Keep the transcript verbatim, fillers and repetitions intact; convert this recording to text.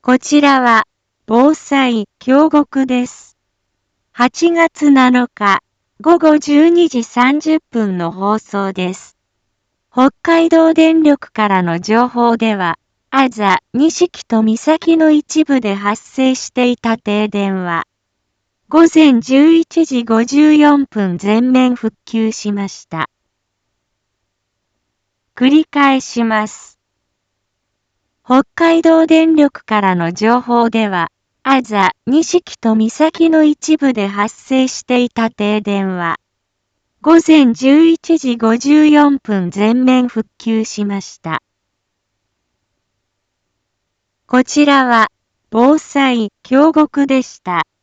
こちらは、防災京極です。はちがつなのか、ごごじゅうにじさんじゅっぷんの放送です。北海道電力からの情報では、あざ、錦と岬の一部で発生していた停電は、ごぜんじゅういちじごじゅうよんぷん全面復旧しました。繰り返します。北海道電力からの情報では、あざ、錦と岬の一部で発生していた停電は、ごぜんじゅういちじごじゅうよんぷん全面復旧しました。こちらは、防災京極でした。